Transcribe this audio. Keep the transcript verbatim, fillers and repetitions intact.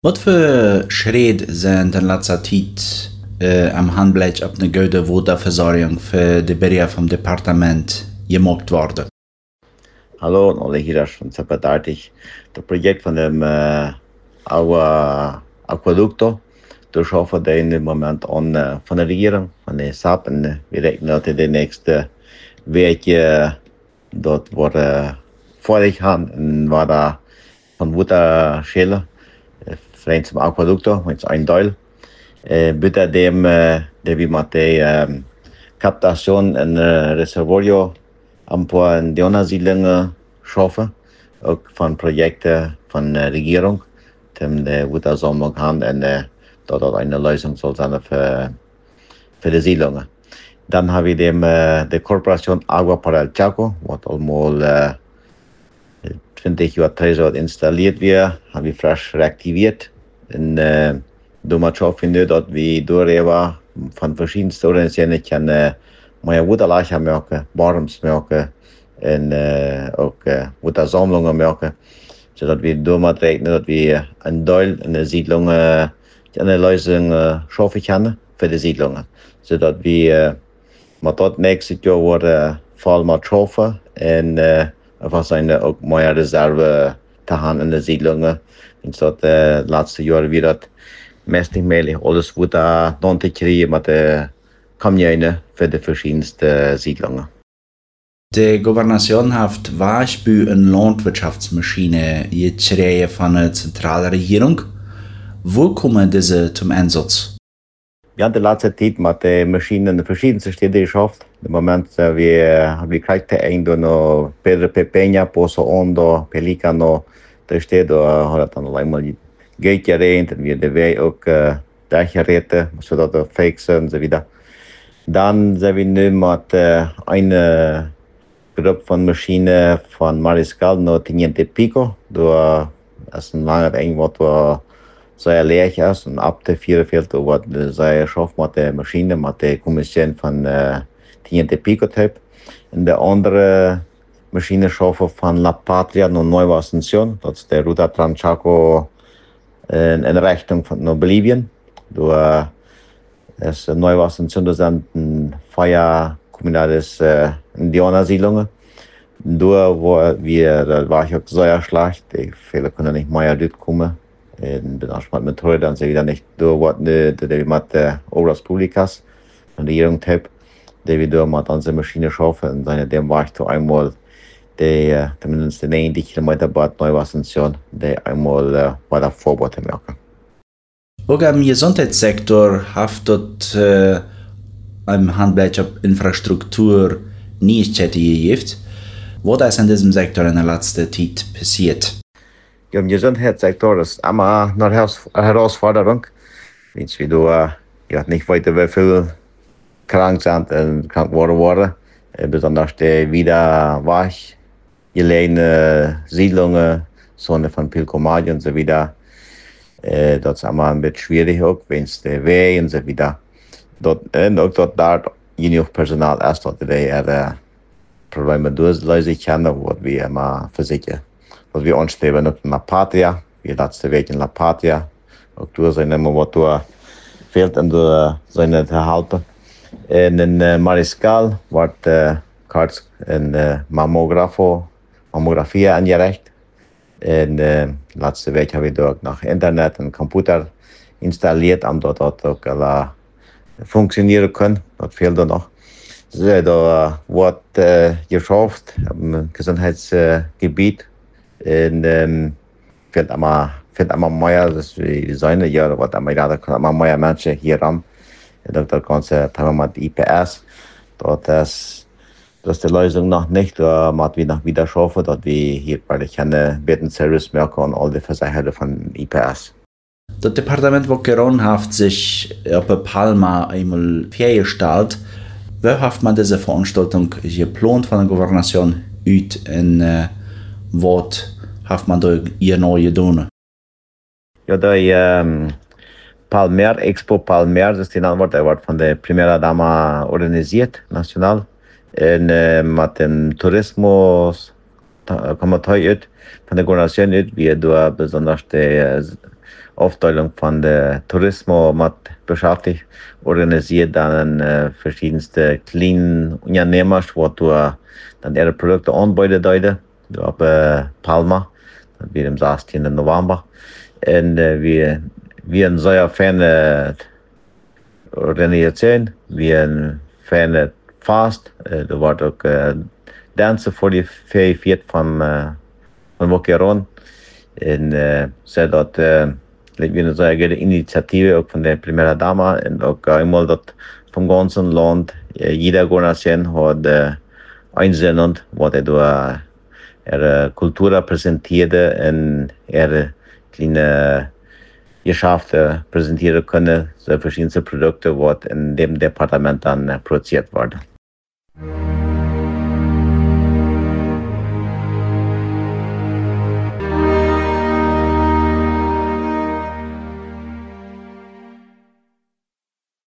Wat voor schritt zijn de laatste tijd uh, am handbeleid op de goede waterverzorging voor de beheer vom departement gemaakt worden? Hallo, Ole hier von Zapatartig. Das Projekt von dem äh, Agua, Aquaducto, das schaffen wir im Moment an äh, von der Regierung, von der S A P. Und wir rechnen, dass die nächste Wege dort war, äh, fertig haben. Und war da von Wutterschäle, äh, zum Aquaducto, mit einem Teil. Äh, bitte dem, äh, der wie mit der äh, Kaptation in äh, Reservorio ein paar Indianersiedlungen schaffen, auch von Projekten von der Regierung, die die Wassersammlung haben und äh, dort auch eine Lösung soll sein für, für die Siedlungen. Dann habe ich dem, äh, die Kooperation Agua para el Chaco, was einmal äh, zwanzig Jahre installiert wird, habe ich frisch reaktiviert. Und äh, da man schon findet, dass wir durch von verschiedensten Organisationen können mehr Wasserlager machen, Barms machen und äh, auch äh, Wassersammlungen machen, sodass wir damit rechnen, dass wir einen Teil in der Siedlung äh, eine Lösung äh, schaffen können für die Siedlungen, sodass wir äh, mit dort nächstes Jahr äh, voll mal schaffen und äh, einfach seine auch mehr Reserve zu haben in der Siedlungen. Und so äh, letzte Jahr wieder meistens möglich alles Wasser dann zu kriegen mit der Kamine für die verschiedensten Siedlungen. Die Gouvernation hat Beispiel eine Landwirtschaftsmaschine gekriegt von der Zentralregierung. Wo kommen diese zum Einsatz? Wir haben die letzte Zeit mit den Maschinen in verschiedensten Städten geschafft. Im Moment äh, wir, wir kriegen irgendwo noch Pedro Pepeña, Pozo Hondo, Pelicano. Da steht, da hat dann einmal Geld geredet, und wir die Weg auch äh, durchgerettet, sodass wir fake sind und so weiter. Dann sind wir nun mit äh, einer Gruppe von Maschinen von Mariscal noch Teniente Pico. Da ist ein langer irgendwas, wo sehr leer ist und ab der vierundvierzig wird sehr schafft mit der Maschine, mit der Kommission von äh, Teniente Pico Typ. Und der andere Maschine schaffen von La Patria und Nueva Asunción. Das ist der Ruta Tranchaco äh, in Richtung von Bolivien. Da es Nueva Asunción, das sind vier kommunales äh, Indianersiedlungen. Da wo wir, da war ich auch sehr schlecht. Die viele können nicht mehr durchkommen. Und bin auch mit Motorrad dann wieder nicht da, was die mit der Obras Publicas und der Regierung Typ, die wir da mit unserer Maschine schaffen. Und seitdem war ich da einmal die, zumindest die neunzig Kilometer bei Nueva Asunción, die einmal äh, bei der Vorbereitung zu merken. Auch im Gesundheitssektor hat dort äh, im Handbeleid auf Infrastruktur Neuigkeiten gegeben. Was ist in diesem Sektor in der letzten Zeit passiert? Ja, im Gesundheitssektor ist immer eine Herausforderung. Wenn wir da ja, nicht weiter wie viel krank sind und krank geworden waren, besonders die wieder wach gelegene Siedlungen, so von Pilcomayo und so weiter. Äh, das ist immer ein bisschen schwierig, auch wenn es der Weg und so weiter. Dort, und auch dort, da genug Personal ist, dort die äh, Probleme durchlösen können, was wir immer versichern. Was wir anstreben, auch in La Patria, wir letzte Weg in La Patria, auch durch seine Motor fehlt und durch seine Erhalten. Und in äh, Mariscal wird äh, kurz ein äh, Mammografo, Mammographie angereicht. Und äh, letzte Weg habe ich dort nach Internet und Computer installiert, um dort auch alle funktionieren können. Das fehlt da noch. So, da wird äh, geschafft im Gesundheitsgebiet. Und ähm, fehlt immer, fehlt immer mehr, das wie seine Jahre, was immer da immer mehr Menschen hier haben. Das ganze Thema mit I P S, dort ist, das ist die Lösung noch nicht, da muss wir noch wieder schaffen, dass wir hier bei keine Betten-Service mehr und all die Versicherungen von I P S. Das Departement, wo Geron hat sich auf Palma einmal vorgestellt. Wie hat man diese Veranstaltung geplant von der Gouvernation uit und äh, was hat man da ihr neu getan? Ja, da ähm, Palmer, Expo Palmer, das ist die Antwort, der wird von der Primera Dama organisiert, national. Und äh, mit dem Tourismus kommen wir von der Gouvernation, wir da besonders die Aufteilung von der Tourismus mit beschäftigt, organisiert dann äh, verschiedenste kleine Unternehmer, wo du dann ihre Produkte anbieten deute, auf äh, Palma, dann wird am sechzehnten November. Und äh, wir, wir eine sehr feine Organisation, wir eine feine Fast, äh, da wird auch äh, Dansen vor die vier von, äh, von Boquerón. Und äh, so dort, äh, wir eine sehr gute Initiative auch von der Primera Dama und auch einmal dort vom ganzen Land, äh, jede Organisation hat äh, einsehen, was er da ihre Kultur präsentierte und ihre kleine Geschäfte präsentieren können, so verschiedene Produkte, was in dem Departement dann äh, produziert wurden.